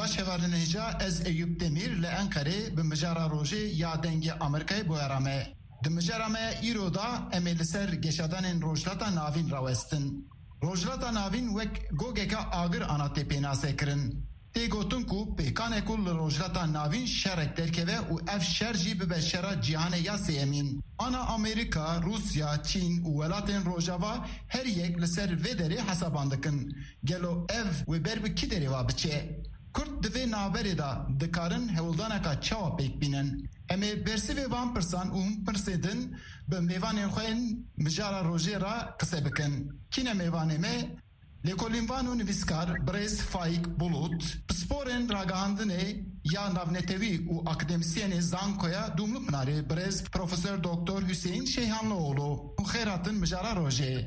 باش هوارن هجا از ایوب دمیر لانکره بمجارا روژه یا دنگ امریکای بویرامه دمجارامه ایرو دا امیل سر گشادن روجلاتا ناوین راوستن روجلاتا ناوین وک گوگکا آگر آناتی پیناسه کرن تی گوتن کو پیکانه کل روجلاتا ناوین شرک درکوه و اف شرجی ببشرا جیهان یا سیمین آنا امریکا، روسیا، چین و ولاتین روجاوا هر یک لسر و دری حساباندکن گلو اف و بر بکی دری وابچه کرد دوی نابری دا دکارن هولدانا کا چاوا پیک بینن امی برسی و وان پرسان و هم پرسیدن به میوان خوین مجارا روژه را قصه بکن کین میوانه می لیکولینوان و نویسکار بریز فایک بولوت سپورن راگاهاندنه یا نavnetevî û akademîsyenê Zankoya Dumlu Pınarê Brez Profesör Doktor Hüseyin Şeyhanlıoğlu xêr hatin mijara rojê.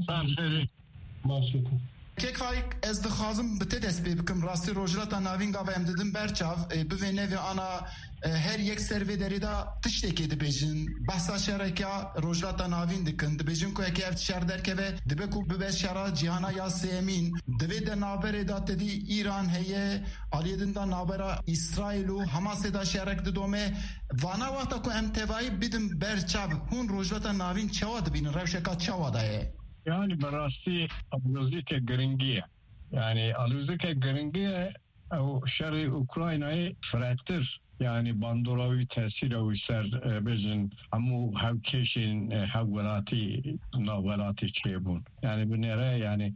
Kek fayk ez dixwazim bi te dest pê bikim rastî rojilata navîn gava em didim berçav bi vê nevê ana her yek servê derê da tiştekê dibêjin behsa şereka rojilata navîn dikin dibêjin ku yekê ev şer derkeve dibe ku bibe şera cîhana ya sêmîn divê de naberê da tedî İran heye aliyê din da nabera İsraîl û Hamasê da şerek didome vana wexta ku em tevayî bidin berçav hûn rojilata navîn çawa dibînin rewşeka çawa da ye. Yani براستی آلوزی که گرنگیه yani آلوزی که گرنگیه او شر اوکراینای فراتر yani bandoravi tesir o ser bezin amu havkeşin havvelati navelati çebun yani bu nere yani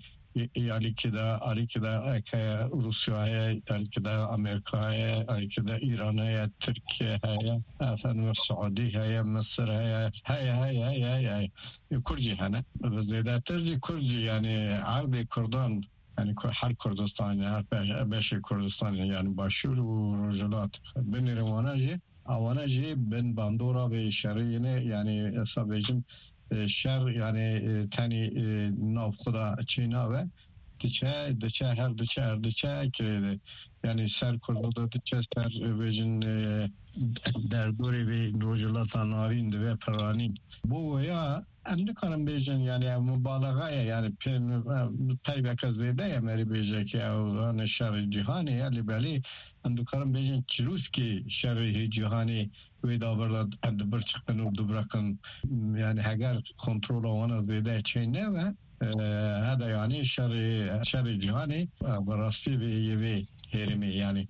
alikida Rusya'ya, alikida Amerika'ya, alikida Iran'a, Türkiye'ye, efendim Suudiye'ye, Mısır'a, hay Kürdi hani. Zedatırcı Kürdi yani Arbi Kurdan yani her Kürdistan her beşi Kürdistan yani başur ve rojulat benim avanajı ben bandora ve şeriyine yani sabecim şer yani tani navkıda Çin'a ve diçe her diçe ki yani ser kurulda diçe ser vejin derdori ve rojulata navin ve perani bu ya emdi kanım bejin yani mübalağaya yani peybeka zede ya meri bejek ya yani şer cihani yani beli emdi kanım bejin çiruski şer cihani ve davranışlar emdi bir çıkın urdu bırakın yani eğer kontrol olanı zede çeyne ve هذا يعني شر جهاني براسي في هرمي يعني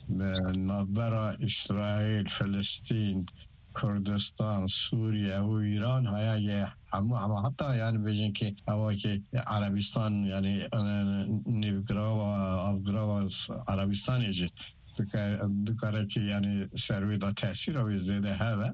نظرة إسرائيل فلسطين كردستان سوريا وإيران هاي هم حتى يعني بيجين كي أواكي عربستان يعني نيفغراوا أفغراوا عربستان يجي ذكرت كي يعني سروي دا تأثير أو زيادة هذا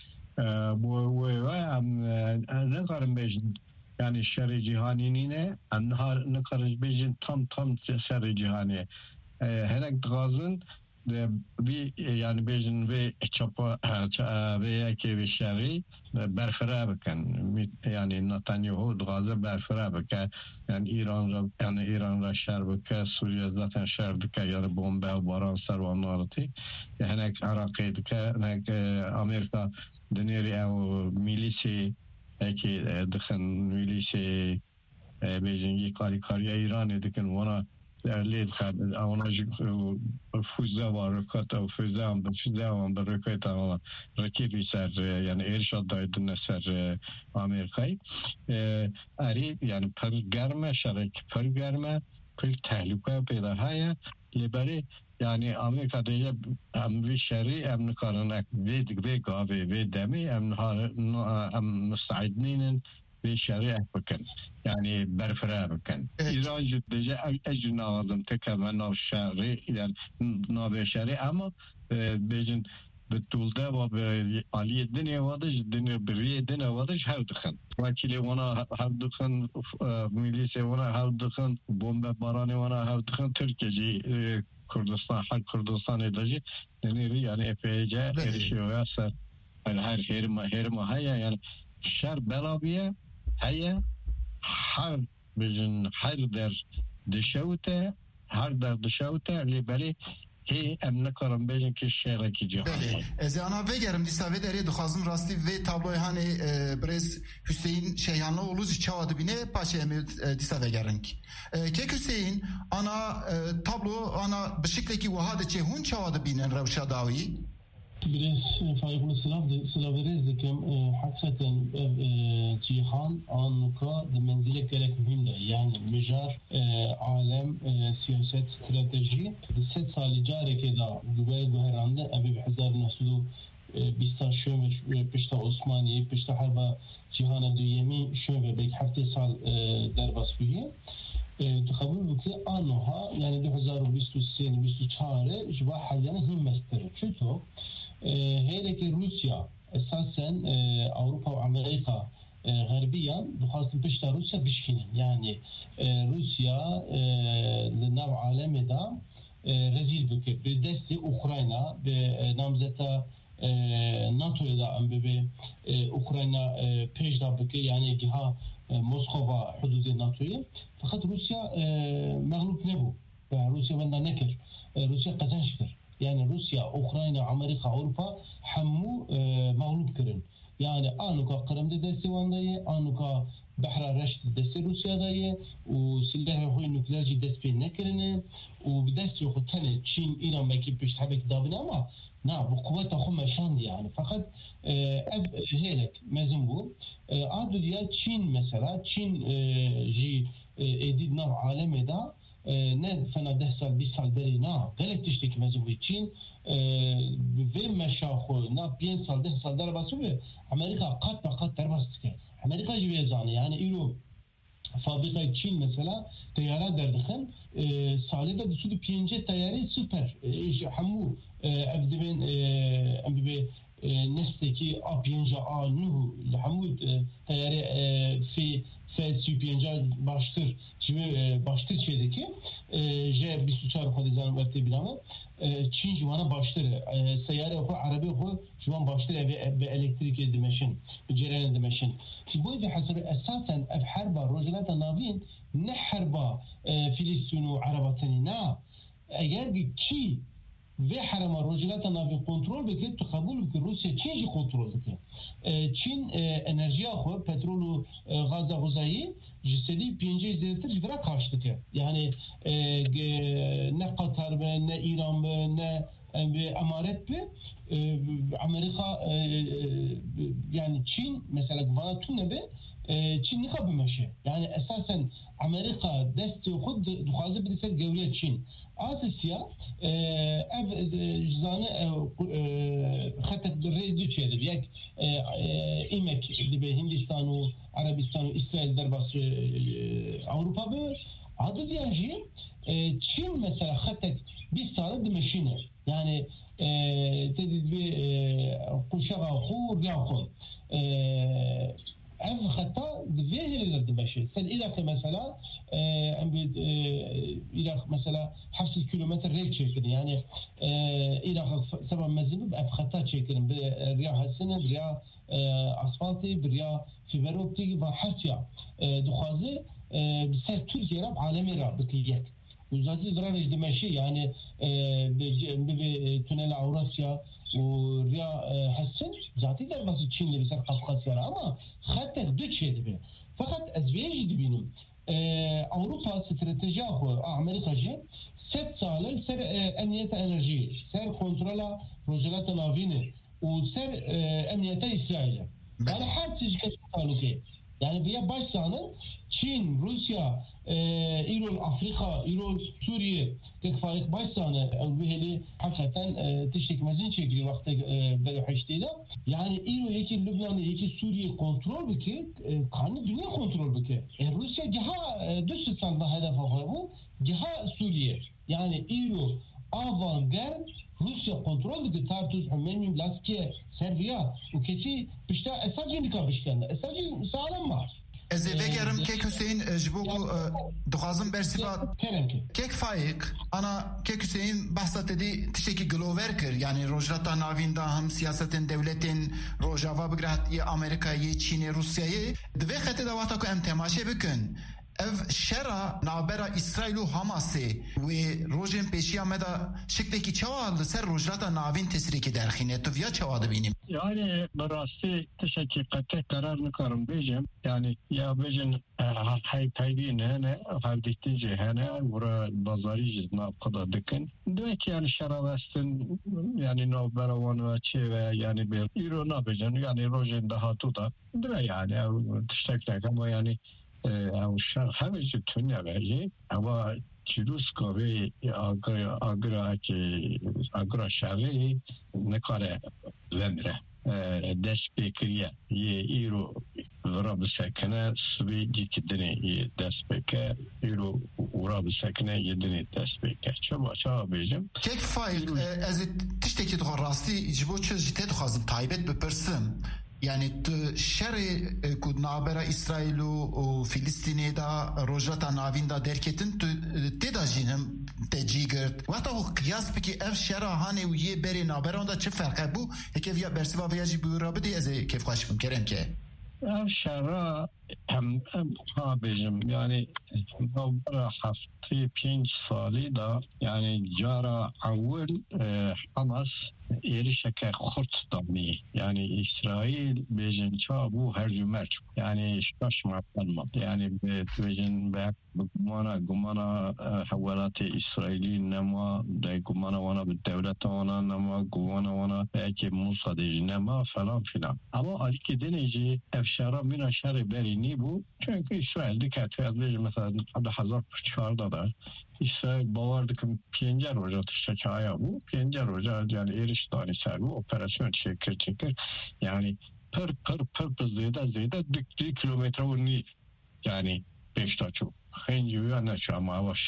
نقارن بيجين yani şer-i cihanine ne karış bejin tam şer-i cihaniye herek dağızın bir yani bejin ve çapa ve yake ve şer'i berfera bekan yani Netanyahu dağızı berfera bekan yani İran'da şer bekan Suriye zaten şer bekan yani bomba baran sarvanlarıtı yani Irak'ı bekan Amerika deneri ev milisi ki dixin milisi bejingi kariya İran edikin ona derliyet ona füze var rokata füze am rokata ona rakibi ser yani erşad daydın ser Amerika'yı ari yani pergerme şerek pergerme kul tehlike peyda haya liberi yani Amerika'da hem bir şer'i hem karınak ve gavi ve demi hem müstaidinin ve şer'i bakın yani berfera bakın. İran ciddice ecrüne aldım tekrar nav şer'i yani nav şer'i ama bejin betulda ve aliye dine vadı dine biriye dine vadı havdıkın. Vakili ona havdıkın milise ona havdıkın bomba baranı ona havdıkın Türkiye'ci Kürdistan, halk Kürdistan edici denir yani epeyce erişiyor ya ser yani her mahaya yani şer belabiye haya her bizim her der dışavute liberi هی ام نکارم بیشن که شرکی جهانی. بله. از آنها وگرم دیساوی داری دخوازم راستی و تابلوی هانی برز حسین شیانلو اولوز چواد بینه پاشه امید دیساوی گرنگ. که حسین آنا تابلو آنا به شکلی که وحاد چه هون چواد بینن روشا داوی؟ برز فایقون سلاوریز دکم حقیقتا جیهان آنکا منزل گرک مهمه یعنی مجار عالم سیاست استراتژی 3 سالی جاره که دا دوباره گوهرانده ابی به 1920 شوم پشتا عثمانی پشتا حرب جهان دویمی شوم به 7 سال در باسفیه تقبل بكي آنها يعني 2023-2024 جوا حاليا هم مستر چطور هيك روسيا اساسا اوروبا وامريكا غربيا بخاصة بشتا روسيا بشكين يعني روسيا لنوع عالمي دا رزيل بكي بدست اوكرانيا بنامزتا ناتو دا ام بي اوكرانيا پیش دا بكي يعني جهة موسكوفا حدود ناتوية فقط روسيا مغلوب نبو روسيا بندا نكر روسيا قزنش كر يعني روسيا اوكرانيا امريكا اوروبا حمو مغلوب كرن يعني انوكا قرم دستي وانداي انوكا بحر رشد دستي روسيا داي وسلاح هو نوكلير دست بي نكرن وبدست خو تاني تشين ايران ماكي بيش تحبك دابنا ما نعم بقوتها هم شاندي يعني فقط هيك مازنبو عادوا ديال تشين مثلا تشين جي اديد نوع عالمي دا نه فنا 10 سال 20 سال بري نا غلط تشتكي مازنبو تشين في مشاخو نا 5 سال 10 سال در باسو امريكا قط درباستك امريكا جي زاني يعني ايرو fabrikayı Çin mesela teyara derdixin salida disudu piyence teyari süper hamu evdibin embibe nesteki a piyenca a nuhu hamu teyari fi süpiyenca baştır şimdi baştır şeydeki je bir suçar kodizan vakti bilanı Çin juvana baştır seyyare oku arabi oku juvan baştır ve elektrik edimeşin cereyan edimeşin bu yüzden hasarı esasen ev harba rojelata navin ne harba Filistinu Arabatani na eğer ki ve harama rojelata navin kontrol beke tukabul ki Rusya Çinci kontrol beke Çin enerji akı petrolü gazda guzayı jisedi pince zeytir jibra karşıtık yani ne Katar be ne İran be ne emaret be Amerika yani Çin mesela bana tune be Çin ne kabımeşe yani esasen Amerika desteği xud duxaze birse gevliye Çin Asya ev cizanı xatat redi çedir yak imek dibe Hindistan u Arabistan u İsrail derbası Avrupa be adı diyaji Çin mesela xatat bir sale dimeşine yani تجد بقشرة خور يأخذ أف خطأ بذيه اللي تبشر سن إذا مثلا إذا مثلا 5 كيلومتر ريك شكل يعني إذا سبب مزيد بأف خطأ شكل بريا حسنة بريا أسفلتي بريا فيبر أوبتيك وحرتيا دخازي بسر تركيا راب عالمي راب بكيات وزاتي زرار دمشق يعني بتونل أوراسيا وريا حسن زاتي در بس Çin'le بسر قفقاسيا ama خطة دو شيء دبي فقط أزواج دبينهم أوروبا استراتيجية أخو أمريكا جي 7 سال سر أمنية إنرجي سر كنترولا روجلات نافينه وسر أمنية إسرائيل يعني حد سجكت تعلقه yani bir başsanın Çin, Rusya, İran, Afrika, İran, Suriye tek fark başsanı evveli hakikaten teşekmezin çekili vakti belirleştiğinde yani İran yeki Lübnan'ı yeki Suriye kontrol biki kanı dünya kontrol biki Rusya giha düşüşsanda hedef alıyor bu giha Suriye yani İran avantgard Rusya kontrol biki tartış Hümeyni Laskiye Serbiya u kesi pişta esacı nikabışkanda esacı sağlam var Ez vegerim kek Hüseyin jboku duxazım bersifa kek faik ana kek Hüseyin bahsat edi tişeki glover kir yani rojrata navinda hem siyasetin devletin rojava bigrat Amerika'yı Çin'i Rusya'yı dve xete davata ku em temaşe bikin ev şera navbera İsrail û Hamasê wê rojên pêşiya me da şeklekî çawa li ser rojhilata navîn tesirîkê derxîne. Tu viya çawa dibînî? Yani براستی تشکی قطع قرار نکارم بیجم یعنی یا بیجن های پیدین هنه هفدیتیجه هنه ورا بازاری جزنا قدا دکن دوی که یعنی شراوستن یعنی نو بروان و چه و یعنی بیر ایرو نبیجن یعنی روژن دهاتو دا دوی یعنی تشتک نکم و یعنی او شر همه جو تونیا بیجی اما چیروس کاوی آگرا شری نکاره ومره دست بکریه یه ایرو ورا بسکنه سوی دیکی دنه یه دست بکه ایرو ورا بسکنه یه دنه دست بکه چه بیجم کک فایل از تشتکی دخواه راستی جبو چه جیته دخوازم تایبت بپرسم yani tu şerê ku navbera İsrail û Filistînê da rojhilata navîn da derketin tu tê da jî him te cî girt. Weta û qiyas bikî ev şera hanê û yê berê navbera da çi ferq hebû? Heke viya bersiva vêya jî bûra bidî ez ê kêfxweş bim kerem ke. Ev şera hem ha bejim yani navbera heftê 5 salî da yani cara awil Hamas erişeke xurt damni yani İsrail bejin çabu her cümerç yani şaşmaklanma yani bejin bek gumana havalatı İsrail'i nema de gumana wana bir devlet wana nema gumana wana belki Musa de nema falan filan ama aliki deneci efşara mina şerri berini bu çünkü İsrail'de katı bejin mesela 2004'da da İsrail bavardı ki Piyencer Hoca tıştakaya bu. Piyencer Hoca yani eriştani servi operasyon çekir. Yani pır zeyde diktiği kilometre vurni yani 5 ta çok. Henci yani şu ama o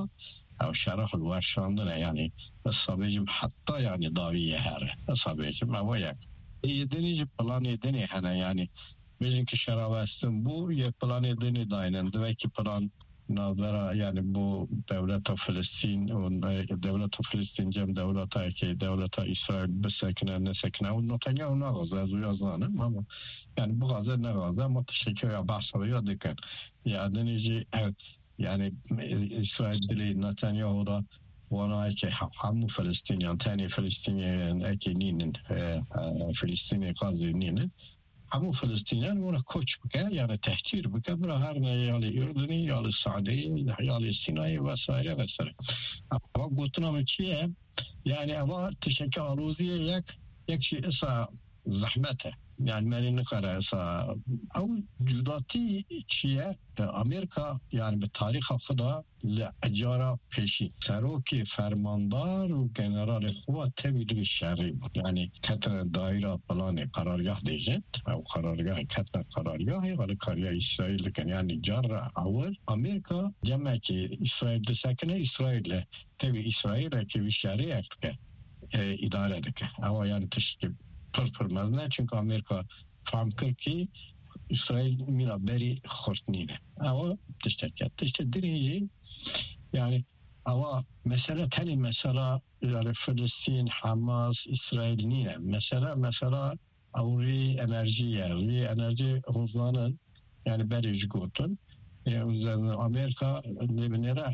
şara hılvarşandı ne yani sabecim hatta yani daviye her sabecim ama yak. Yedinici plan edini hani yani bizimki şaravestin bu ya plan edini daynen deveki plan navbera yani bu devlet-i Filistin devlet-i Filistin cem devlet-i ki devlet-i İsrail besekine ne sekine o notanya ona gaza yazanım ama yani bu gaza ne gaza ama teşekkür ya bahsediyor dikkat ya denici yani İsrail dili Netanyahu'da ona ki hamu Filistin yani tani Filistin'in ekinin Filistin'in Gazze'nin همو فلسطینیان اونا کوچ بکه یعنی تحقیر بکه برای هر یالی اردنی یالی سعودی یالی سینایی و سایر و سایر اما گوتنام چیه یعنی اما تشکر آروزیه یک چی اسا زحمته yani beni ne kadar o cüdati çiye Amerika yani bir tarih hafıda lecara peşi seroki fermandar ve general kuvvet tevhid şerri yani katra daire planı karargah diyecek o karargah katra karargah yani karargah İsrail'de yani cara avval Amerika demek ki İsrail'de sakine İsrail'le tabi İsrail'e ki bir şerri yaptı idare edecek ama yani teşkil pırmazne çünkü Amerika famkır ki İsrail mina beri xortnine ama işte dirici yani ama mesela tani mesela yani Filistin, Hamas, İsrail nine mesela avri enerji hızlanın yani beri gotun Amerika Lebanera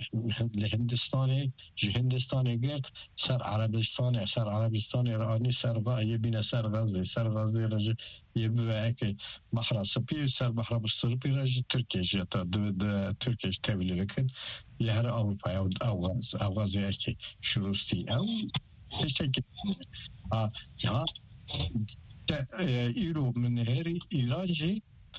Hindistan'a gert ser Arabistan'a İran'ı ser yebine ser Gazze racı yebine ki bahra Sıpi ser bahra Sıpi racı Türkiye jeta de Türkiye tevlilekin yer Avrupa'ya Avgaz'ya ki şurusti ev teşekkür ya İro minheri İrancı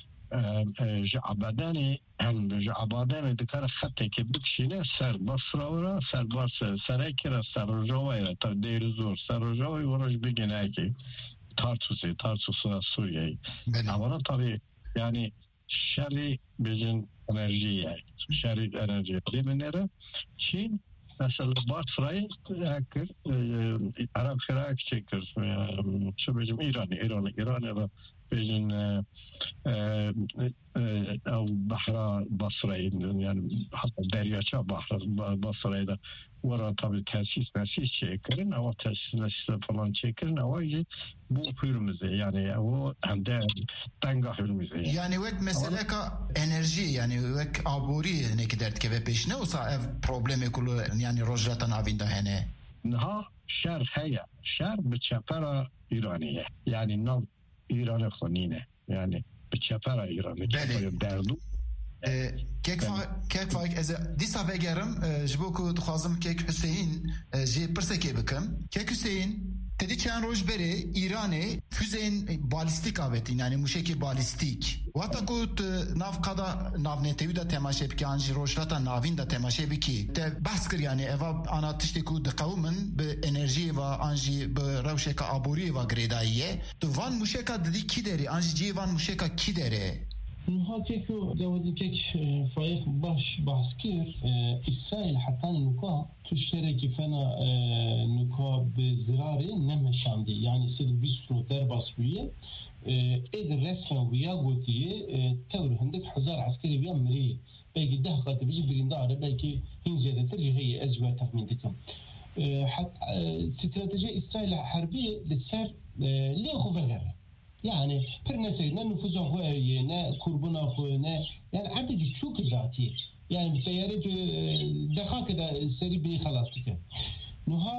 عبادان دکار خطه که بکشینه سر بصراورا سر سرکره سر رجوعه تا دیر زور سر رجوعه ورش بگنه که تارتوس سوریه اما tabi yani şerri bizim enerjiye şerri enerji demenere Çin mesela Basra'yı Arap Irak çekiyor şu bizim İran'ı بيجن أو بحر بصرة يعني حتى درياچة بحر بصرة ده ورا tabii tesis çekirin ama tesis falan çekirin ama bu hürmüze yani o hem de tanga hürmüze. Yani vek mesele ka enerji yani vek aburi ne kadar ki peşine olsa ev problemi kulu yani rojlatan avinda hene. Ha şer haya şer bçapara İraniye yani nav İran'a konine yani bçapara İran'ı çapara derdu. کێک فاک ez dîsa vegerim ji bo ku dixwazim kêk Hüseyin jê pirsekê bikim. Kêk Hüseyin tedî çend roj berê Îranê füzeyên balîstîk avêtîn yani mûşekê balîstîk. Wata ku tu nav qada navnetewî de temaşe bikî an jî rojhilata navîn de temaşe bikî. Te behs kir yani eva ana tiştê ku diqewmin bi enerjiyê ve an jî bi rewşeka aboriyê ve girêdayî ye. Tu van mûşeka didî kî derê an jî cî van mûşeka kî derê? هاكيكو جوادي كيك فايق باش بحسكير إسرائيل حتى نكا تشترك فنا نكا بزراري نمشاندي يعني سيد بيسرو درباس بيه إيد الرسمة ويا قوتيه تور هندك حزار عسكري ويا مري بيجي ده قد بيجي بريندارة بيجي هنزيدة ترجي هي أزوى تخمين دكم حتى استراتيجية إسرائيل حربية للسر ليه خبرها yani per neseyna nüfuza huye ne kurbuna huye ne yani artık çok zati yani bir teyare daha kadar seri bir halastık. Nuha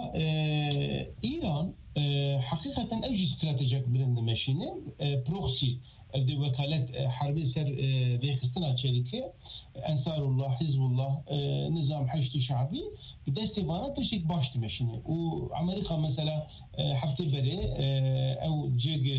İran hakikaten evci stratejik birinde meşine proxy evde vekalet harbi ser vekistina çelike Ensarullah, Hizbullah, Nizam Haçlı Şabi bir destivana teşik baştı meşine. O Amerika mesela hafta beri ev cege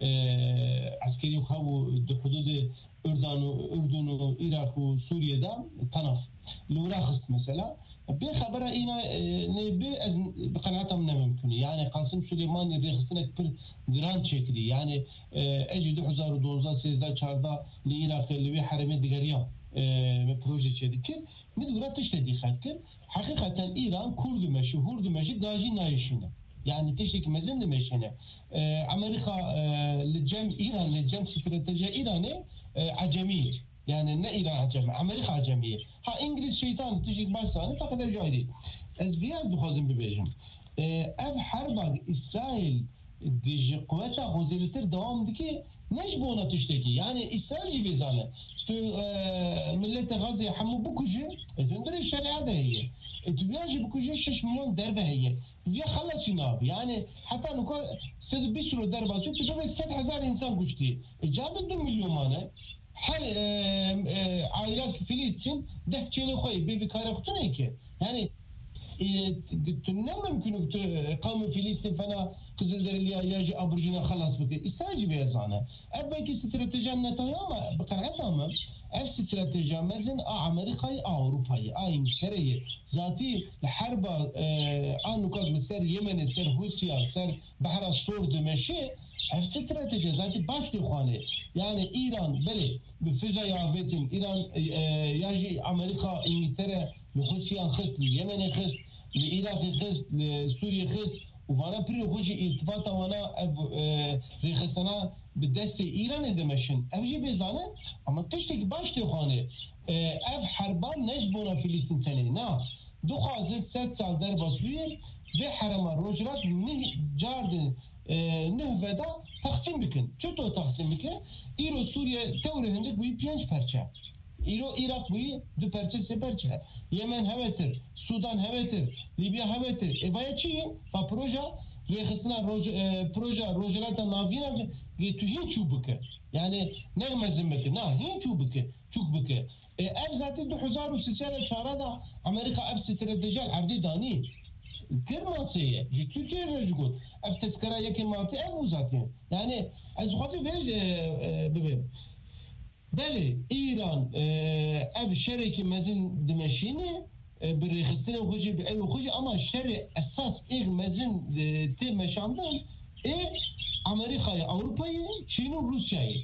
عسكري وخاو حدود أردن وإيراق وسوريا دا طنف الوراخص مثلا بخبرها إنا نبي بقناعتهم ممكن يعني قاسم سليماني ريخصنا كبير جراند شكلي يعني أجي 2012 13 لإيراق اللي حرمي دقاريان بروجي شديكين مدورة تشتدي خاتكن حقيقة إيران كرد مشهور دمشق داجي نايشينه يعني تشتكي مزن دمشينه أمريكا للجم إيران للجم استراتيجية إيرانية عجمية يعني نا إيران عجمية أمريكا عجمية ها إنجليز شيطان تجيك باشتاني تقدر جايدي أزبيان دخوزن ببيجم أب حربا إسرائيل ديجي قوتا غزيرتر دوام دكي نش بونا تشتكي يعني إسرائيل بيزانه ملة غزة حمو بكوجي تندري الشريعة ده هي تبياجي بكوجي 6 مليون دربة هي بيا خلص يناب يعني حتى نقول سيد بيشرو دربة شو تجمع 7,000 إنسان كشتي جاب 2 مليون مانه حال عائلات فلسطين ده كيلو خوي بكارة ختنة كي يعني تنم ممكن قوم فلسطين فانا قزل اللي يجي أبرجنا خلاص بك استاجي بيزانه أبيك استراتيجية نتايا بقناعتهم استراتيجية مثلا أمريكاي أوروباي إنجلترا ذاتي الحرب أنو كاز مثل اليمن مثل روسيا مثل بحر الصور دمشق استراتيجية ذاتي باش تخانه يعني إيران بله بفجأة يعبتين إيران يجي أمريكا إنجلترا لروسيا خست اليمن خست لإيراق خست لسوريا خست وفانا بري خوشي ارتباطا وانا ريخستنا بالدست إيران دمشن أبجي بيزانه أما تشتك باش تخانه أب حربان نجبونا فلسطين تاني نا دو خازد 7 سال در باسوير ve حرم روجرات نه جاردن نه veda taksim bikin. Çuto taksim bikin. İro Suriye teori hendik bu 5 parça. İro Irak bu 2 parça 3 parça. Yemen hevetir, Sudan hevetir, Libya hevetir. Vaya çi? Pa proje ve xisna proje rojelata navina ve tu hiç çubuk. Yani ne mezmeti? Na hiç çubuk. Çubuk. ev zaten 2003 şarada Amerika ev stratejik avdi dani Kırmasıya, Türkiye mevcut. Ev tezkara yeki martı ev uzatıyor. Yani az xafi bebeğim. Beli İran ev şereki mezin demeşini bir xistine hoca bir ev hoca ama şeri esas ilk mezin te meşandan Amerika'yı, Avrupa'yı, Çin'i, Rusya'yı.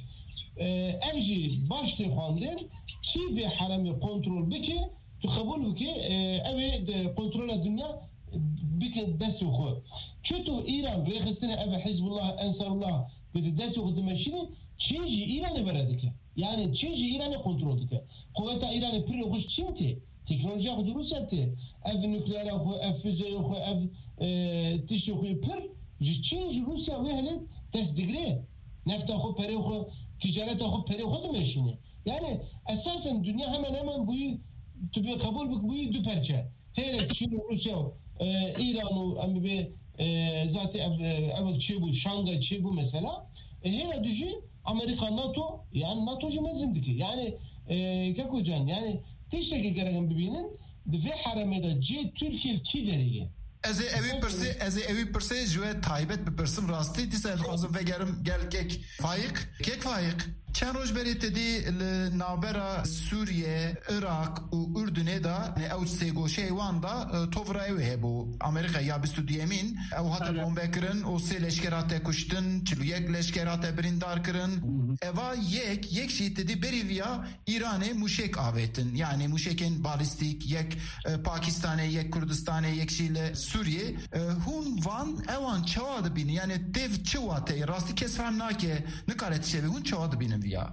Evci başta xandın ki bir harami kontrol biki تقبلوا كي أبي كنترول الدنيا بك بس وخو شتو إيران بريخستنا أبي حزب الله أنصار الله به دست خود ماشین چین جی ایران برده yani Çin ji İran'ı kontrol dike. Kuvveta İran'ı pir hoş Çin'ti. Teknoloji xu Rusya'ti. Ev nükleer xu, ev füze xu, ev tişi xu pir ji Çin ji Rusya ve hele dest digre. Nefta xu peri xu, ticaret xu peri xu demeşini. Yani esasen dünya hemen bu tübe kabul bu du perçe. Hele Çin Rusya İran'ı em be zaten ev çi bu Şangay çi bu mesela. Hele düşün Amerika NATO yani NATO cimezindeki yani kakocan yani teşteki gereken bibinin ve harameda C Türkiye ki derece. Ez evi perse jwe taybet bi persim rastî dîsa xwazim vegerim gel kek fayık çend roj berê tedî li navbera Sûriye, Irak û Ürdünê da ew sêgoşeyê wan da tovra ew hebû. Amerîka ya bistudiyemîn ew hate bombekirin û sê leşkera te kuştin, 41 leşkera te birîndar kirin. Eva yek jî tedî berî viya İranê muşek avêtin. Yani muşekên balîstîk, yek Pakistanê, yek Kurdistanê, yek jî li Sûriye. Hûn van ewan çawa dibînin yani têv çi watê rastî kes fehm nake nikare tişevî hûn çawa dibînin viya.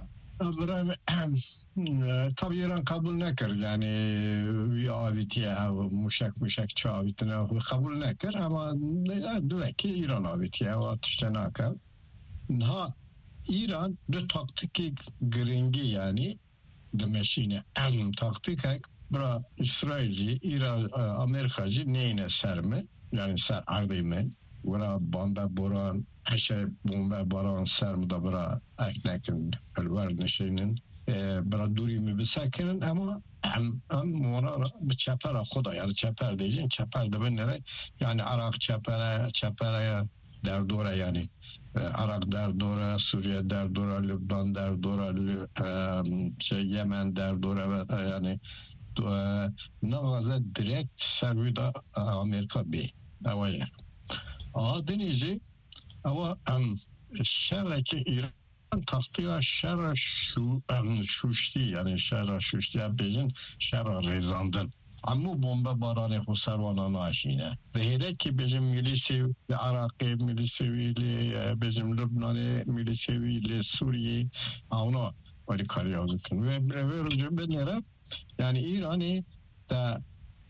Tabii İran kabul nekir yani avitiye muşek çavitine kabul nekir ama ki İran avitiye o atışta nakar. Ha İran de taktiki gringi yani demeşine en taktikek bura İsrailci, İran, Amerikacı neyine serme yani ser ardaymen bura banda boran şey bomba boran serme da bura eknekin elvar neşinin bura duri mi bisakirin ama mora bir çapara khoda yani çapar diyeceksin çapar da benlere yani Irak çapara derdora yani Irak derdora, Suriye derdora, Lübnan derdora, Yemen derdora ve yani nağaza direkt servida Amerika bey. Avaya. Denizi ama şerreki İran tasdiği şerre şuşti yani şerre şuşti bizim şerre rezandın. Ama bomba baranı husarvana naşine. Ve hele ki bizim milli seviyeli Irak'ı, milli seviyeli bizim Lübnan'ı, milli seviyeli Suriye ona öyle karıyorduk. Ve benlere yani İran'ı da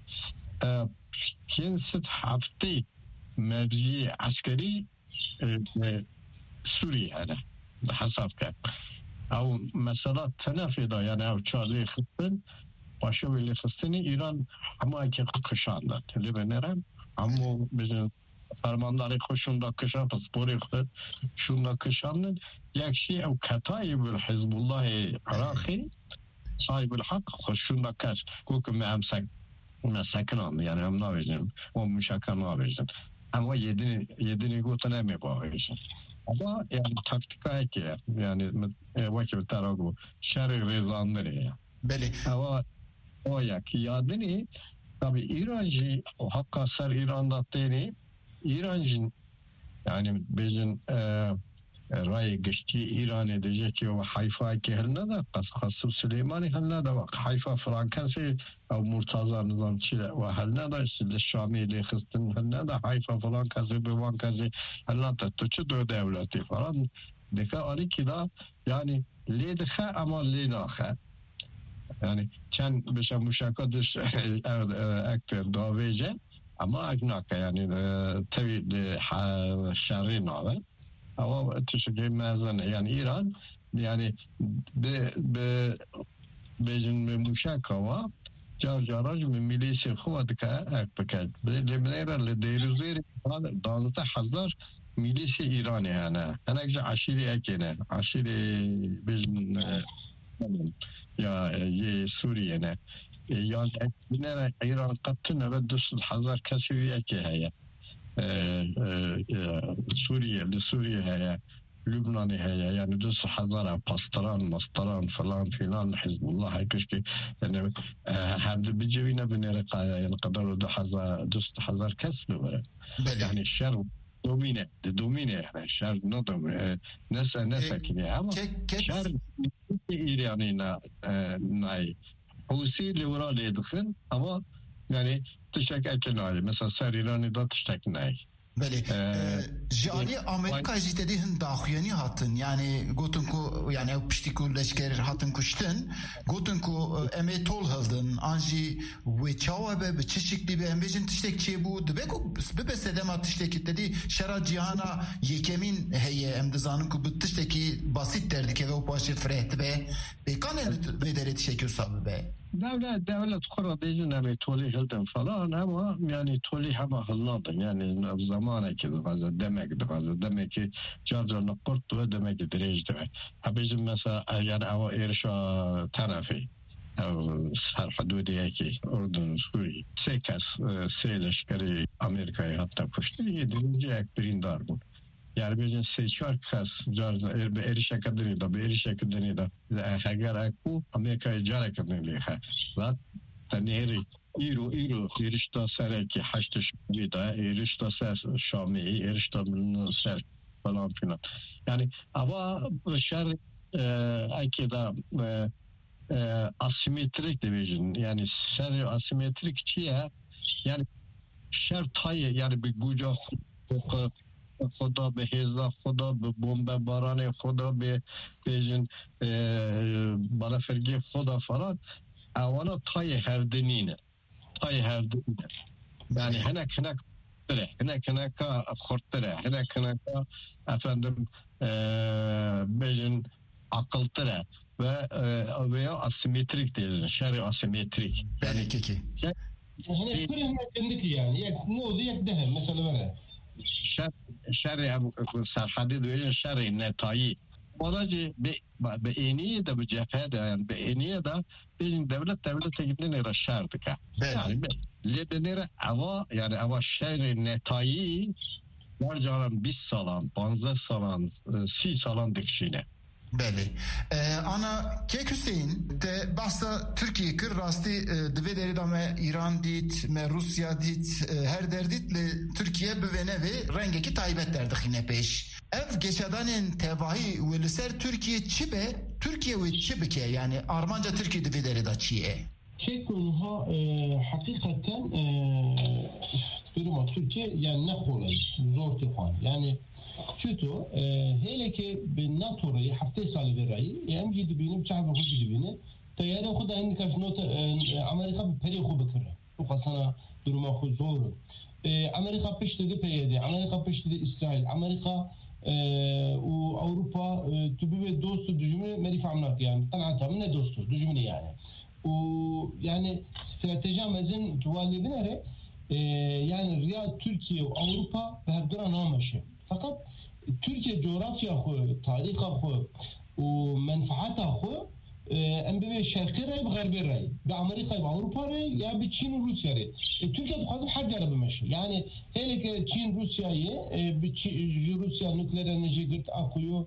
kinsit hafti mevzi askeri Suriye'de hasap kap. Ama mesela tenafida yani av çağrı kıstın başı böyle kıstını İran ama ki kışandı. Tele benerem ama bizim fermanları koşunda kışan paspori kıstı şunda kışandı. Yakşi ev katayı bir Hizbullah Irak'ı sahip الحق خشونا كاش كوكو ما امسك ما سكنان يعني هم ناويجن ومشاكل ناويجن ama yedini gutana mı bağırıyorsun? Ama yani taktika ki yani vakit tarago şerri rezanları ya. Beli. Ama o ya ki yadını tabi İrancı o hakka ser İran'da teni İrancı yani bizim رأي قشتي إيراني دجاكي وحيفا كهلنا دا قصب سليماني هلنا دا حيفا فرانكاسي أو مرتضى نظام تشيلا وهلنا دا الشامي اللي خستن هلنا دا حيفا فرانكاسي بوانكاسي هلنا دا تشدو دولتي فران دكا أريكي دا يعني لي دخا أما لي ناخا يعني كان بشا مشاكدش أكتر داويجة أما أجناك يعني تبي شارين هذا ama teşekkür mezen yani İran yani bizim müşakava jaraj milisi kuvvetka ekpaket lemnera le derizeri dağlıta hazır milisi İran yani anakça aşiri ekene aşiri bizim ya Suriye'ne yani binara İran kattına ve düsül hazır kasivi ekeye Suriye هي لبنان هي يعني دوس حضارة باستران مستران فلان فلان حزب الله هيك شيء يعني هذا بيجينا بنرقة يعني قدروا دوس حضار كسب يعني الشر دومينة يعني الشر نظم ناس كذا أما شر يعني ناي حوسي اللي ورا اللي يدخل أما يعني تشتكي أكل ناي مثلا سر إيراني ده تشتكي ناي بله جالی آمریکا جیتدی هند داخویانی هاتن یعنی گوتن کو یعنی او پشتی کو لشکر هاتن کشتن گوتن کو امی تول هلدن آنجی و چاوا به چه شکلی به ام بیجن تشتک چی بود بگو به سلام تشتکی تدی شرا جهانا یکمین هی ام دزانن کو تشتکی بسیط دردی که و پاش فرهت به کانه به درت شکل صاحب به دولت خورا بیجن امی تولی هلدن فلان اما یعنی تولی همه هلندن یعنی زمانه که demek ki Carcar'ın kurt ve demek ki direjdi ve bizim mesela yani ama erişa tarafı Sarhadudiye ki Ordun Suriye sekas seyleşkeri Amerika'ya hatta kuştu 7. ekberindar bu yani bizim seçer kas Carcar erişe kadını da eğer akbu Amerika'ya cara kadını ha taneri İro erişte sereki haçta şurada erişte ser Şami erişte ser falan filan yani ama şer akida asimetrik division yani şer asimetrik çiğe yani şer tayı yani bir guca خدا به هزا خدا به بمب باران خدا به بیجن بالافرگی خدا فراد اولا تای هردنینه yani henek kortere henek efendim bejin akıltıra veya asimetrik diyoruz şer'i asimetrik yani keki henek kendiki yani ne oldu dehem mesela böyle şer'i sarhadi diyoruz şer'i netayi Olacı be eniye de bu cephede yani be eniye de bizim devlet tekibine raşardık ha. Yani ledenere ava yani ava şehri netayi varcaran 20 salan, 15 salan, 30 salan dikşine. بله انا که حسین ده بحثا ترکیه کر راستی دوی داری دامه ایران دید me روسیا دید her derdit le Türkiye büvene ve rengi ki taybet derdikine peş ev geçadanın tevahi ve liser Türkiye çibe Türkiye ve çibike yani Armanca Türkiye دوی داری da çiye كونها حقيقة durum Türkiye yani ne kolay zor tefan yani Çünkü hele ki bir NATO'yu hafta salı verayı hem gidip benim çağırma gidip beni tayarı kuda indikaf not Amerika bir peri ku bikir bu kasana duruma ku zor Amerika peştedi peydi Amerika peştedi İsrail Amerika و Avrupa tübü dostu düzümü merif amnak yani tanata ne dostu düzümü yani o yani strateji amacın tuvalli binere yani Riyad Türkiye Avrupa her duran amaşı fakat Türkiye coğrafya xo, tarih xo و منفعت خو ام به شرقی رای به غربی رای به آمریکا و اروپا رای یا به چین و روسیه رای ترکیه بخواد حق داره بمشه yani hele ki Çin Rusya'yı Rusya nükleer enerji girt akıyor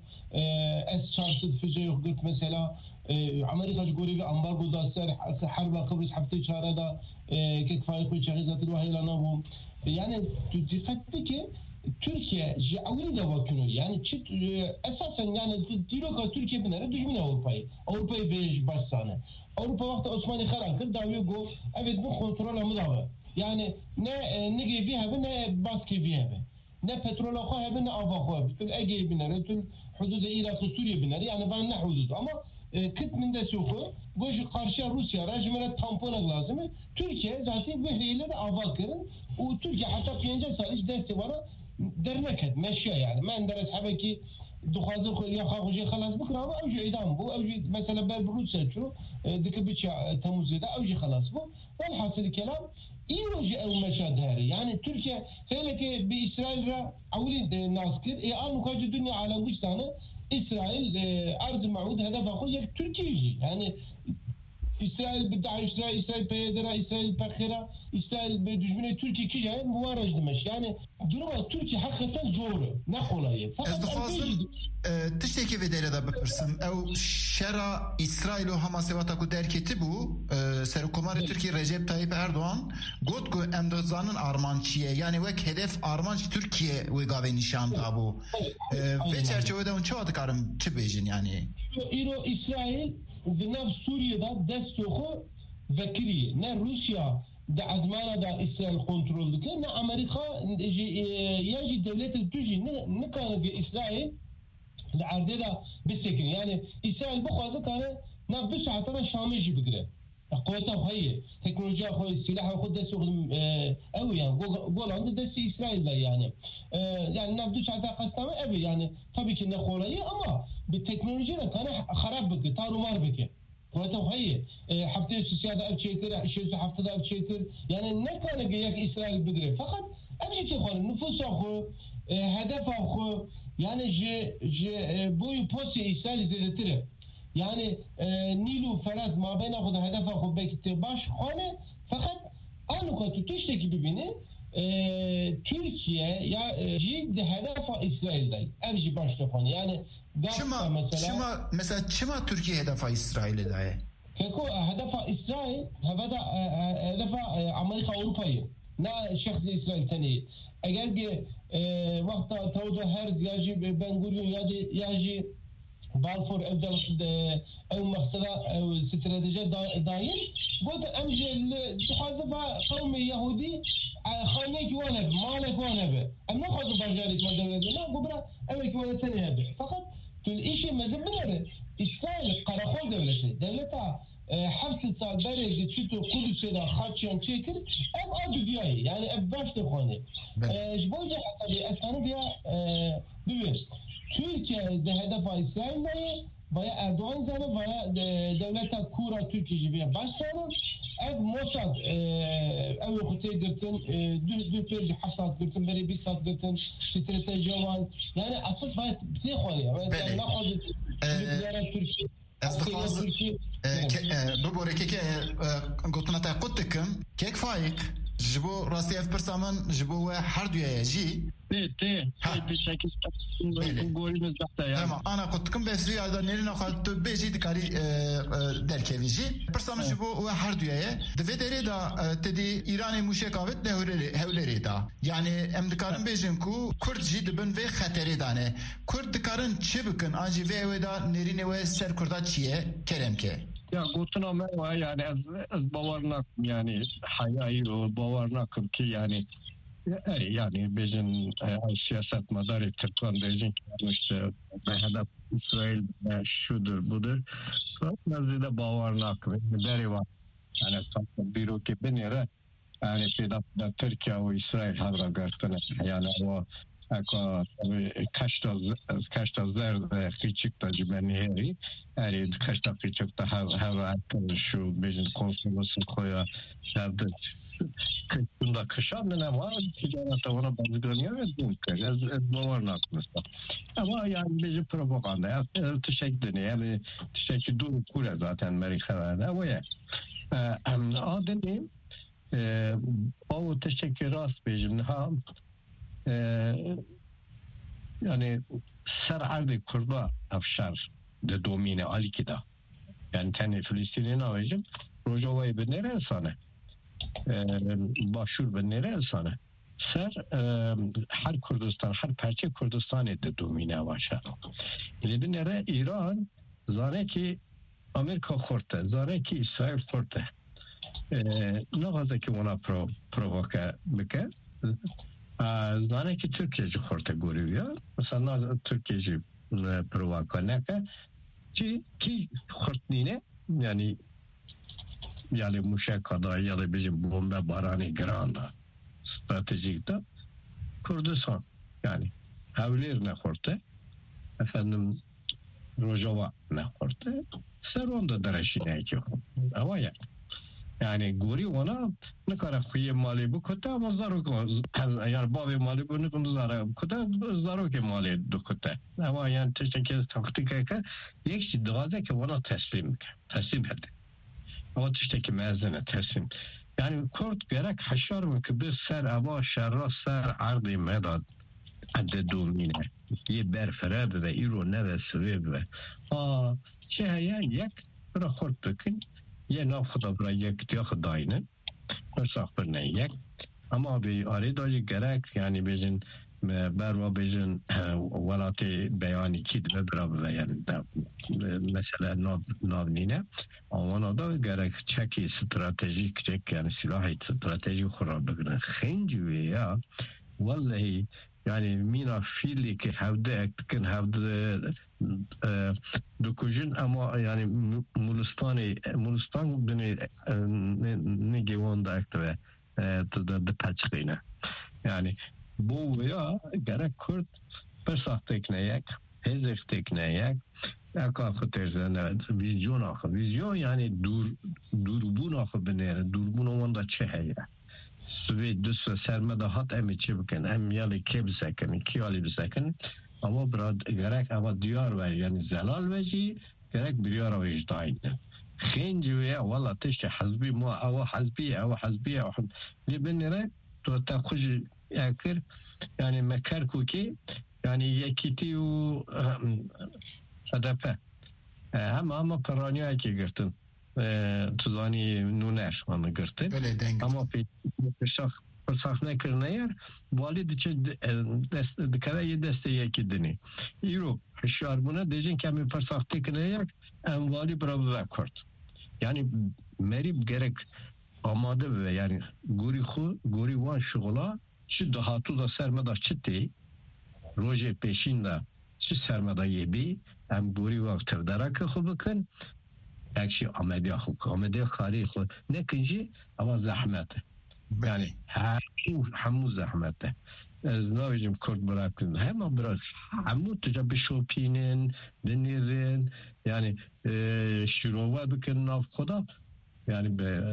S-400 füze yok girt mesela Amerika görevi ambargo da ser harba Kıbrıs hafta çarada kefayı koy çağızatı vahiyla nabum yani dikkatli ki Türkiye javli de bakıyor yani esasen yani diyor Türkiye binere düşmüyor Avrupa'yı beş başsane Avrupa vakti Osmanlı karakır davet go evet bu kontrol amı yani ne gibi habe ne baskı habe ne petrol habe ne ava habe tüm Ege binere tüm hududu Irak Suriye binere yani ben ne hudud ama kıtminde soku bu karşı Rusya rejimine tampon lazım Türkiye zaten behriyle de ava kırın o Türkiye hatta 5 saat deste var درنكت ماشية يعني ما ندرس حبكي دخازر يا خاوجي خلاص بكره او جي ايدام بو او جي مثلا باب روسيا شو ديك بيتش تموز ده او جي خلاص بو والحاصل الكلام يروج او مشهد هاري يعني تركيا هيك باسرائيل اولي ناسكر اي ان كاج الدنيا على وجهنا اسرائيل ارض معود هدف اخوي تركيا يعني İsrail بدعي İsrail peyedera İsrail bakira İsrail bedüjmene Türkiye ki yani muvaraj demiş yani durum Türkiye hakikaten zor ne kolay fakat tişteki ve derede bakırsın ev şera İsrail o Hamasevata ku derketi bu Serkumarı Türkiye Recep Tayyip Erdoğan gotku emdozanın Armançiye yani vek hedef Armanç Türkiye ve gave nişanda bu ve çerçevede onu çoğadık arım çıbejin yani İsrail Dinav Suriye'de dest yoku vekili ne Rusya de azmana da İsrail kontrol dike ne Amerika ya ji devlet tüji ne kanı İsrail de ardı da bisekin yani İsrail bu kadar tane ne bir saatine Şam'ı ji bigire قوته هي تكنولوجيا هو السلاح وخد دس أوي يعني قول دس إسرائيل يعني يعني نبدو شعتا قسمه أوي يعني tabii ki ne kolay ama bir teknolojiyle tane harap bıkı, tarumar bıkı. قوته هي haftaya siyada ev çektir, şeyse haftada ev çektir. Yani ne kadar gerek İsrail bigire. Fakat en şey konu nüfus akı, hedef akı yani bu posti İsrail zedetir. Yani Nilu Ferhat mabeyne kadar hedef akı bekti baş konu fakat aynı konu tutuştaki birbirini Türkiye ya ciddi hedef İsrail'de evci başta konu yani mesela çima Türkiye hedef İsrail'de Keko hedef İsrail hedef Amerika Avrupa'yı ne şahsi İsrail tani eğer ki vakta tavda her yaji Ben Gurion yaji Balfour ev maqsada strateji dair bu da emcel tuhaza kavmi Yahudi خانيك وانا مالك وانا به اما خذ بجارك ما دولتنا قبره امك ولا ثانيه به فقط في الشيء ما زبنره اسرائيل قراخول دولتها حبس الصادري جتشتو كل شيء خاتشان تشكر ام ادوياي يعني باش تخوني جبوجه حتى اسانو بيا بيبس Türkiye de hedef İsrail'de baya Erdoğan zanı baya devlete kura Türkiye gibi başlanır. Ev Mossad ev hutayı gırtın düperi hasat gırtın beri bir saat gırtın strateji var. Yani asıl baya bir şey koyuyor. Yani ne koyuyor? Türkiye Türkiye ببوري كيك قلتنا تا قلتكم كيك فايق جبو راسي اف برسامن جبو حردويا يجي انا قلت لكم بس هذا نيرنا خالد بيجي دكاري دلكيفيجي برسامن جبو حردويا دفي دري دا تدي ايراني مشيكاوت هولري دا يعني ام دكارن بيجن كو كرد جي دبن في خطري دانه كرد دكارن چه بكن اجي في ودا نيريني و سر كردا چيه كرم ke Ya gotuna merhaba yani az bavarnak yani hayayı bavarnak ki yani bizim siyaset madari Türkmen diyecek işte hedef İsrail şudur budur. Nazide bavarnak deri var. Yani sanki bir ülke bir yere yani da Türkiye ve İsrail havra görtüne yani o kaçta zerde küçük da cibeni yani kaçta küçük da hava şu bizim konsolosun koya zerde kışında kışa ne var ticarete ona bazılanıyor ve bu ne var aklımızda ama yani bizim propaganda teşekkür yani teşekkür dur kule zaten Amerika'da ama ya adını o teşekkür rast bizim ha yani ser ardı kurda afşar de domine alikida yani tane Filistin'in avcım Rojava'yı ben nereye sana başvur ben nereye sana ser her Kürdistan her parça Kürdistan de domine başa ile ben nereye İran zane ki Amerika korte zane ki İsrail korte ne kadar ki ona provoka bike zane ki Türkiye'ci korte görüyor. Mesela Türkiye'ci provoka ne ki kortnine yani muşakada ya da bizim bomba barani granda stratejikte Kürdistan yani havlir ne korte efendim Rojava ne korte Seronda dereşine ki ama yani gori ona ne kadar kuye mali bu kota ama zarok yani babi mali bunu zarok kota zarok mali du kota ama yani teşekkür taktik ki yekşi dağda ki ona teslim etti ama teşekkür mezene teslim yani kurt gerek haşar mı ki bir ser ama şerra ser ardı medad adde domine ye berferade ve iro ne ve sebebe yani yak rakort bakın ye nafıda buraya gidiyor dayını. Nasıl yapar ne yek? Ama bir arada gerek yani bizim بروا بیشن ولاتی بیانی کی دو برا بیان مثلا ناب نینه آوانا دا گرک چکی استراتژیک چک یعنی سلاحی استراتژی خراب بکنن خنجوی یا والله yani mina fiili ki hevde ektikin hevde dokujun ama yani Mulistan beni ne gevanda ektive de paçkine yani bu veya gerek Kürt persah tekneyek hezek tekneyek akakı terzene vizyon yani durbun akı binere durbun onda çeheye Süveyt düsse sermede hat emi çibikin em yali kebsekin iki yali bisekin ama biraz gerek ama diyar ver yani zelal veci gerek bir yara vecdayın خنجوية والله تشي حزبي مو أو حزبية لبنرة تأخذ يأكل يعني مكر كوكي يعني يكتيو هدفه هم قرانيا كي قرتن تزانی نونش من گرفته اما فرسخ نکرنه یر والی دیچه دکره یه دسته یکی دنی ایرو هشیار بونه دیجین کمی فرسخ تکنه یک ام والی برا بکرد yani merib gerek amade ve yani guri van şugula çi dahatu da sermeda çiti roje peşinde çi sermeda yebi em guri van tevdaraka xubakın ekşi amediya khari xu ne kinci ama zahmet yani hamu zahmet Znavicim Kürt bırakın hemen biraz hamu tuca bir şopinin denirin yani şirova bikin nav koda yani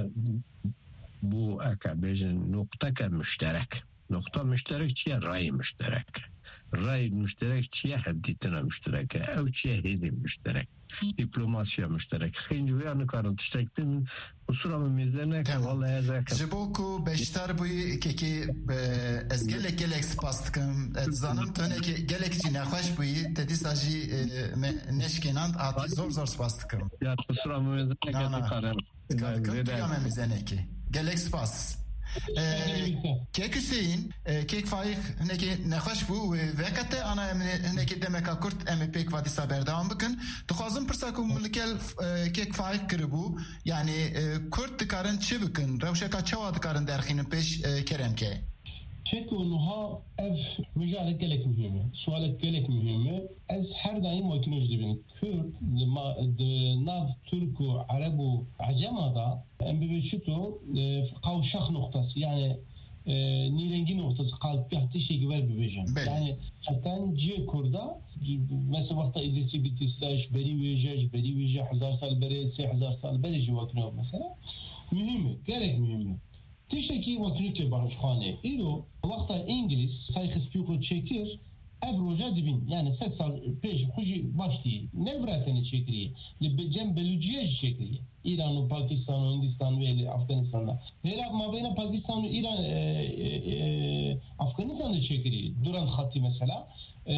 bu akabejin nokta müşterek çiye ray müşterek çiye hadditine müşterek ev çiye hedi müşterek diplomasiya müşterek xinci uyanı karın tiştektin usuramı mizlerine ki vallahi ezerken Jiboku beştar buyu keki ez gelek spas dikim zanım töneki gelek için nekhoş buyu dedi saji neşkenand ati zor spas dikim ya usuramı mizlerine ki karın Kıyamem mizeneki gelek spas Kek Hüseyin, kek faik neki nekhoş bu ve vekate ana neki demek akurt emi pek vadisa berdam bıkın. Tukhazım pırsaku mulkel kek faik kırıbu yani Kürt dikarın çi bıkın, revşeka çava dikarın derkhinin peş keremke. Çek onuha ev mücadele gelek mühimi, sualet gelek mühimi. Ez her daim makinoz dibin. Kürt, nav, Türku, Arabu, Acema'da embebeşito kavşak noktası yani nirengi noktası kalp bir şey gibi bir bejim. Yani hatta Kurda mesela vakta idrisi bitistaş beri veje 1000 sal beri 3000 sal beri civatına mesela mühimi, gerek mühimi. Tişeki vakti barışkhane. İro vakta İngiliz sayıs piyoko çekir ev roja dibin yani 80 peş kuji baştı. Ne bırakını çekiriyor? Cem Beluciye çekiriyor. İran, Pakistan, Hindistan ve Afganistan'da. Vela mabeyna Pakistan, İran, Afganistan'da çekiriyor. Duran hattı mesela.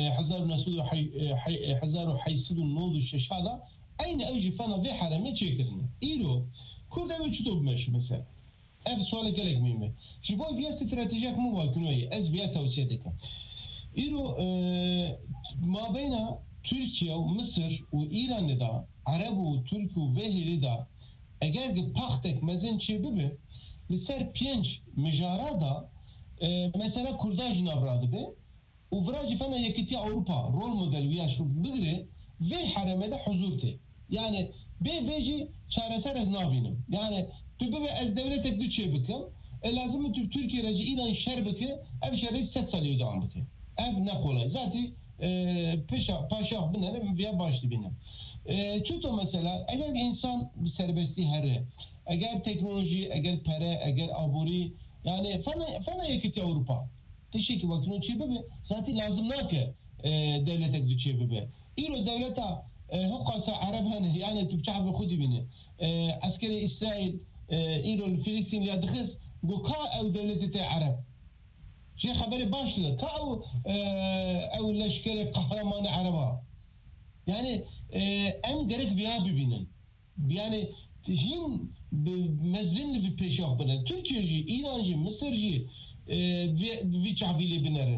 Hazaru Haysidun Nodu Şeşada aynı evci fana ve harame çekiriyor. İro kurda ve çutup meşi mesela. Ev suale gerek miyim? Şimdi bu bir stratejik mu var ki ez bir tavsiye ederim. İro mabeyna Türkiye, Mısır ve İran'da Arabu, Türkü ve Hilida eğer ki paktek mezen çebibi liser piyenç mejarada mesela Kurdaj nabradı be uvracı fena yekiti Avrupa rol model veya şu bigre ve haramede huzurte yani beji çareser ez nabinim yani tübe ve ez devletek düşe bikim lazım Türkiye racı İran şerbeti ev şerif set salıyor devam biti ev ne kolay zaten paşa bunları veya başlı benim çünkü mesela eğer insan bir serbestliği her eğer teknoloji eğer para eğer aburi yani fana yekiti Avrupa teşekkür vaktini çebibi zaten lazım ne ki devletek düşe bibi İro devlete hukasa Arabhanı yani tübçah ve khudi bini askeri İsrail İro Filistin ya dıkız bu ka ev devleti Arab şey haberi başlı ka ev leşkeri kahramanı Araba yani en gerek veya bibinin yani hin mezzinli bir peşah bana Türkiye'ci, İrancı, Mısırcı ve çavili binerin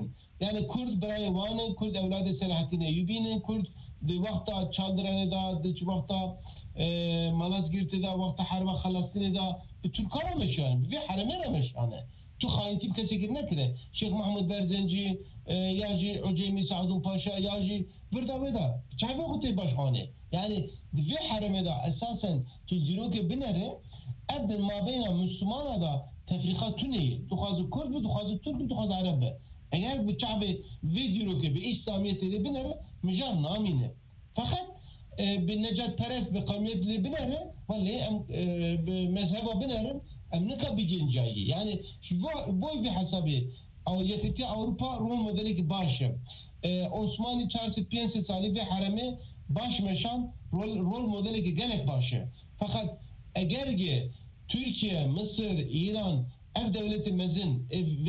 Yani Kurd برای وان Kurd evladı Selahattin Eyyubi'nin Kurd de vakta Çaldıran'da de vakta Malazgirt'de vakta Harba Halastin'da Türkara meşan ve haremera meşane. Tu xayintip kesekir nekire. Şeyh Mahmud Berzenci yaji Öceymi Saadun Paşa yaji burada veda. Çayve kutu başhane. Yani ve haremeda esasen tu ziroke binere ebden mabeyna Müslümana da tefrikat tüneyi. Tukhazı Kurd ve tukhazı Türk ve tukhazı Arap. Eğer bu çabe video ki bir İslamiyet'e de binere mücar namine. Fakat bir necat perest bir kavmiyetle binere vallahi mezhebe binere emnika bir cincayi. Yani bu bir hesabı yetiti Avrupa Rum modeli ki başı. Osmanlı çarşı piyansı sali ve haremi baş meşan rol modeli ki gelek başı. Fakat eğer ki Türkiye, Mısır, İran ev devleti mezin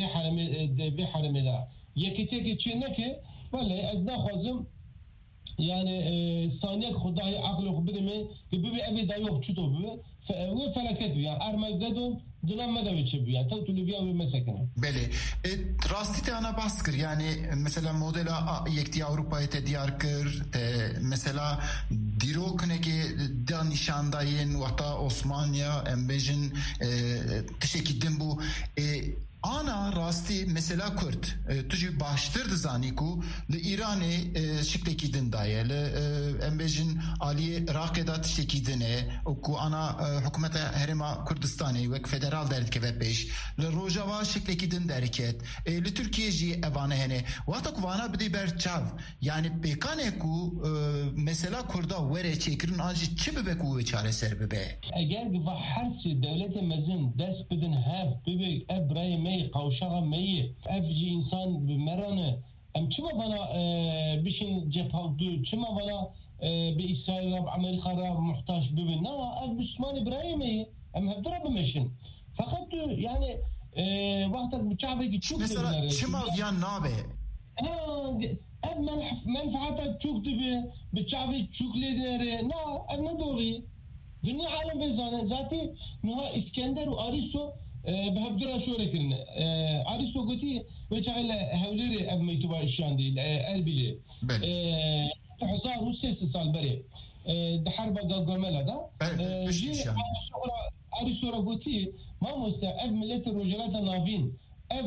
ve haremi da yekiteki Çin'e ki vallahi ezna khazım yani saniye Khudayi aklı khubirimi gibi bir evi da yok çuto bu ve felaket ya Armageddon dinamada biçi bu ya tatlı bir ev mesekene. Beli. Rastite ana baskır yani mesela modela yekti Avrupa'ya te diyar kır mesela dirokneki da nişandayın vata Osmanya embejin teşekkürdüm bu ana rasti mesela Kürt tuju baştırdı zaniku le İran'ı şikleki dindaye le embejin Ali Irak'da teşekkürdüne oku ana hükümete herima Kürdistan'ı ve federal derdik ve peş le Rojava şikleki din derket le Türkiye'ci evane hene vatak vana bidi berçav yani pekane ku mesela Kürda vere çekirin acı çibe ku çare serbe eğer ki vaharsi devlete mezin ders bidin hef bibi ebrayim قوشها مي افجي انسان بمرانه ام چما بنا بشين جبهه چما بنا باسرائيل بامريكا محتاج ببنا اف بسمان ابراهيمي ام هدرا بمشين فقط يعني وقت بتشعبك تشوف مثلا چما يان نابه اب منفعتك تشوف بتشعبك تشوف لدره لا ام دوري dünya alem bezane zaten nuha İskender ve Aristo بهبدرا شو ركن عريسو قتي وجعل هوليري اب ميتوبا الشاندي البلي حصار وسيس سال بري ده حرب قاملا ده عريسو قتي ما مست اب ملت الرجالات نافين اب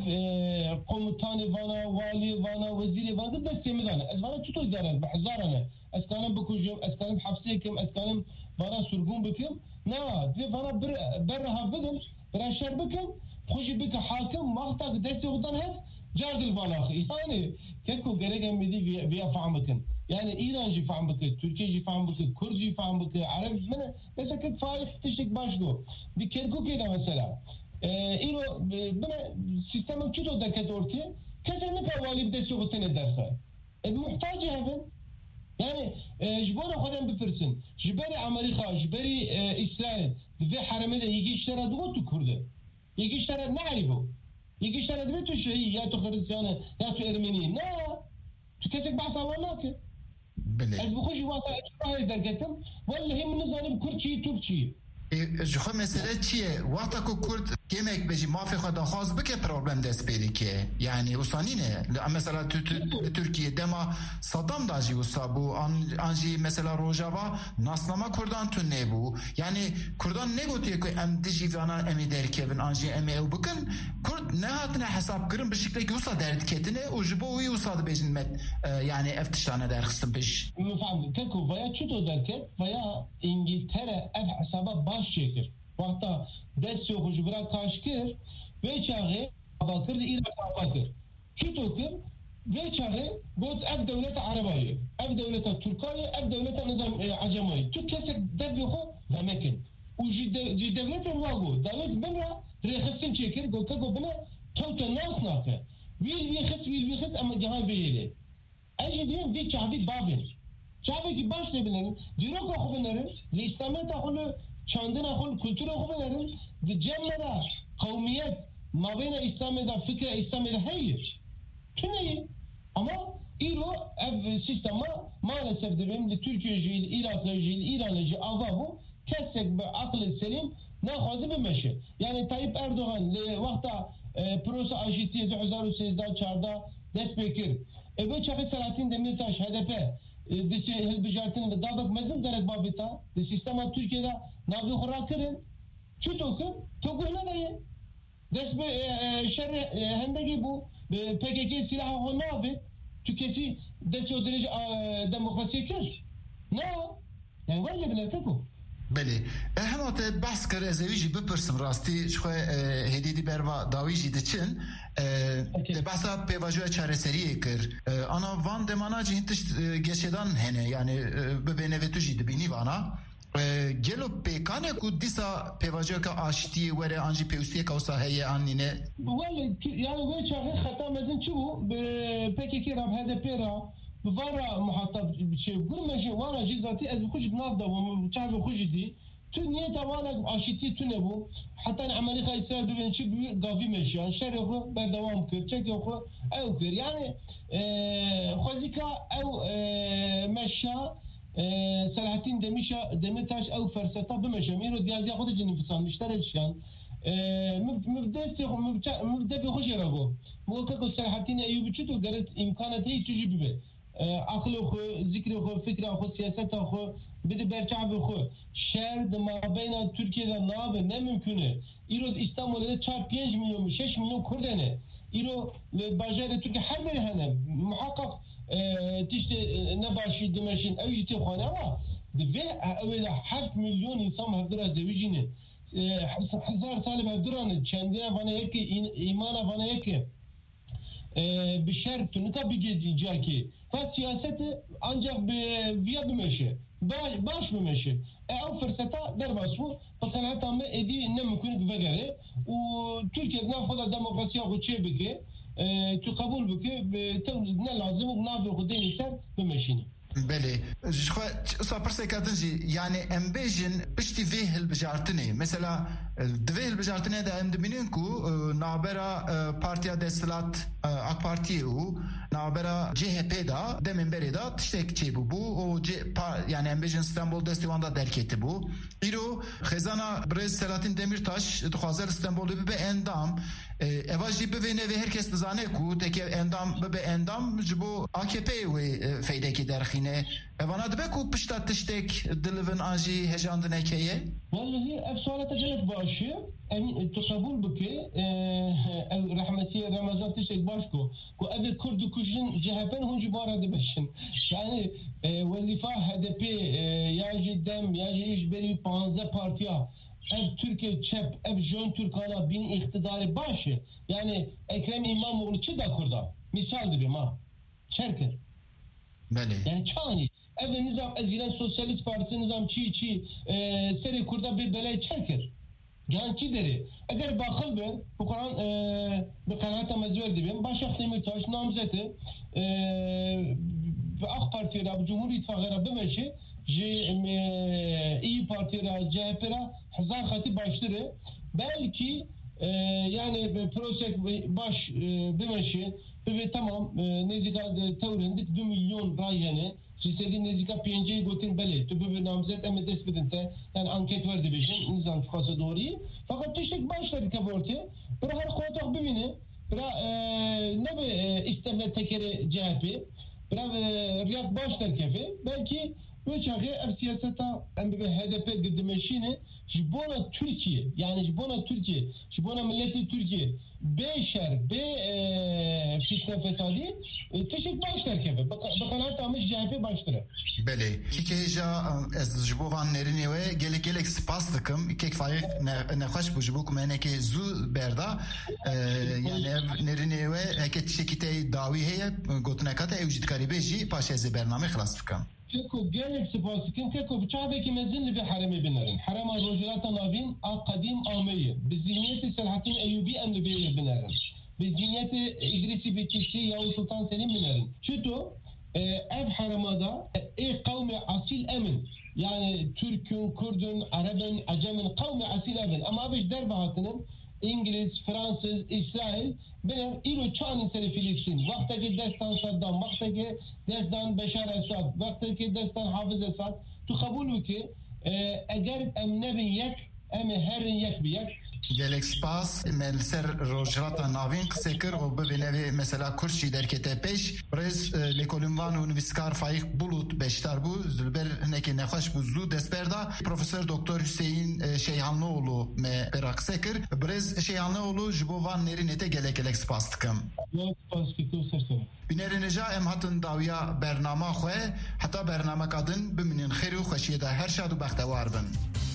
قومتاني فانا والي فانا وزيري فانا بس يمدانا از فانا تشتو دارن بحزارنا از كانم بكوجم از كانم حبسيكم از كانم فانا سرقون بكم نا دي فانا برها بدل براشر بكم خوشي بك حاكم مقطع دستي غدان هز جارد البلاخي يعني كيكو غريغا ميدي بيا فهمكم يعني ايران جي فهمك تركيا جي فهمك كرد جي فهمك عرب من بس كيف فايف تشتك باشدو دي كيركو كده مثلا ايرو بنا سيستم كده دكت اورتي كذا نكا والي دستي غتن الدرسه المحتاج هذا يعني جبرا خدم بفرسن جبري امريكا جبري اسرائيل في حرمنا يجي يشترى دوت كرده يجي يشترى نعرفه يجي يشترى دوت شيء يا تو خريجانه يا تو ارميني لا تكتك بعث ولاك بلي بخش واسع هاي درجتهم ولا هي من نظام كرتشي تركي جخو مسئله چیه؟ وقتا که کرد کمک بجی مافی خدا خواست بکه پروبلم دست بیدی که یعنی وستانینه مثلا ترکیه دما صدام داجی وستا بو آنجی مثلا روژاوا ناسنامه کردان تو نبو یعنی کردان نگوتیه که ام دیجی وانا امی درکه بن آنجی امی او بکن کرد نهاتنه حساب کرن بشکلی که وستا دردکتنه و جبو وی وستا بجن مد yani eftiştane derksin beş. Müfahım. Keko veya çuto derken veya İngiltere ev hesaba baş çekir. Vakta ders yokucu bırak kaşkır ve çağı bakır İran bakır. Çuto kır ve çağı bu ev devleti Arabayı, ev devleti Türkiye, ev devleti nizam Acamayı. Türkiye dev yoku demekin. O devleti vago. Devlet bana rehasın çekir. Keko bana tavta nasnakı. Vil khis ama jahan beyeli. Aje diyen bir çavi babin. Çavi ki baş ne bilen. Diro ko khubelerin, İslamiyet akulu, çandına akul, kültür khubelerin, de cemlera, kavmiyet, mabena İslamiyet'e, fikre İslamiyet'e hayır. Tüneyi. Ama İro ev sistema maalesef de benim de Türkiye'ci, Iraklıcı, İranlıcı, avabu, kesek be akıl selim, ne khazı bir meşe. Yani Tayyip Erdoğan, le vakta پروسه آژیتی 2013 14 dest bekir. Ve çakı Selahattin Demirtaş HDP dişi hilbijartın ve dağdak mezun derek babita de sistema Türkiye'de navi kurakırın çütokun tokuhuna dayı dest şer hendeki bu PKK silahı o navi tüketi dest o derece demokrasiye kır ne yani var ya bile tek o بله همه ته بحث کرده از ویژی بپرسم راستی شخواه هدیدی بروا داویجی دچن بحثا پیواجوه چاره سریه کر انا وان دمانا جی هنتش گشدان هنه yani ببینه و تو جی دبینی وانا گلو پیکانه کو دیسا پیواجوه که آشتی وره آنجی پیوستیه که اوسا هیه آنینه ولی yani ve çare خطا مزن چو PKK را HDP را بفارا محطب شيء كل ما شيء وانا جزاتي از بخش بنافذه ومشعب بخش دي تو نية وانا عشتي تنبو حتى عملي خايسة بين شيء قافي ماشي شرخ بدوام كر شكل او كر يعني خزيكا او مشى سلاحتين دمشاش او فرسطة بمشى ميرو ديازي خود جنفسان مشتركشان مبدأ بخش يرغو موكاكو سلاحتين ايوب چطو قرأت امكانات هي تجي ببه عقل خو ذکر خو فکر خو سیاست خو بده برچاو خو شهر ما بین ترکیه و ناب نه ممکنه ایرو استانبول'da 5 milyon 6 milyon Kurdene ایرو باجر ترکیه هر بری هنه محقق تشت نباشی دمشین اوجتی خانه ama ve öyle 7 milyon insan hafdura devicine hazar talep hafduranı kendine bana yeki imana bana yeki بشرط نتابجي جاكي فالسياسة ancak via بمشي باش بمشي او فرصتا در باسو فقناعة تامة ادي نمكن بغيره وتركيا نافذة ديمقراطية وشي بكي تقبل بكي نه لازم نافذة خدين يسر بمشيني بله اصلا پرسه کردن جی یعنی ام بیجن پشتی ویه البجارتنه مثلا دویه البجارتنه ده ام دبینین کو نابرا پارتیا دستلات AK Parti او نابرا CHP da demin beri da tiştek çey bu o yani embejin İstanbul destivanda derketi bu İro Xezana Brez Selahattin Demirtaş duhazer İstanbul'da bir endam evajli bir ve herkes bizane ku teke endam be endam bu AKP ve feydeki derhine evana da ku pişta tiştek dilivin anji hejandın ekeye vallahi efsualata gelip başı en تصابول بكي رحمتي رمضان تشك باشكو كو أبي كرد كوشن جهبان هم جبارة دبشن يعني واللفاء HDP ياجي دم ياجي إيش بري 15 partya ev Türkiye çep ev Jön Türkana bin iktidarı başı yani Ekrem İmamoğlu çi da kurda misal gibi ma çerker yani çani ev nizam ezilen Sosyalist Partisi nizam çi seri kurda bir belay çerker Gençi deri. Eğer bakıl ben bu Kur'an bir kanaata mezver dibim. Başak Demirtaş namzeti ve AK Parti'ye Cumhur İttifakı'na bemeşi İyi Parti'ye CHP'ye hazar hati başları belki yani prosek baş bemeşi ve tamam nezika tevrendik 2 milyon rayyanı Siseli nezika PNC'yi gotin beli. Tübü bir namzet eme despedinte yani anket verdi beşin nizam fazla doğru. Fakat teşek başladı kaborti. Bir her kotak bimini. Bir ne be istemle tekeri CHP. Bir riyad başlar kefi. Belki bu çağı ev siyaseta hem bir HDP gıdımeşini jibona Türkiye yani jibona Türkiye jibona milleti Türkiye beşer be fitne fesadi teşek başlar kefe bakanat amış CHP başları bele kikeja ez jibovan nerini ve gelek spas takım kek fayı ne hoş bu jibuk meneke zu berda yani nerini ve heket şekite davi heye gotnakata evjit karibeji paşeze bername xlas fikam Keko gelek spasikin keko bıçağdaki mezinli bir haremi binerin. Harema rojilata navin kadim ameyi. Bizinniyeti Selahattin Eyyubi emri binerin. Bizinniyeti İdrisi Bekirsi Yavuz Sultan Selim binerin. Çüto ev haramada kavmi asil emin. Yani Türk'ün, Kurd'un, Arap'ın, Acem'in kavmi asil emin. Ama abiş derbahatının İngiliz, Fransız, İsrail benim İro çağın seri Filistin. Vaktaki destan Saddam, vaktaki destan Beşar Esad, vaktaki destan Hafız Esad. Tu kabul ki eğer em nebin yek, em herin yek bir yek. Gelek spas melser rojrata navin ksekir o bevnevi mesela kurşi derkete peş brez lekolumvan univiskar faik bulut beştar bu zülber neki nekhaş bu zu desperda Profesör Doktor Hüseyin Şeyhanlıoğlu me berak sekir brez Şeyhanlıoğlu jibovan nerinete gelek spas tıkım. Binerinaja em hatın dawiya bernama xwe heta bernama kadın biminin xêr û xweşiyê de her şad û bextewar bin.